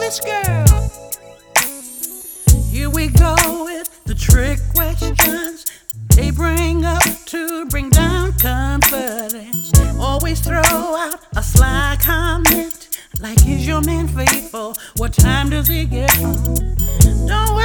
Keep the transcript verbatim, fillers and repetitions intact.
this girl. Here we go with the trick questions they bring up to bring down confidence. Always throw out a sly comment like, is your man faithful? What time does he get home? Don't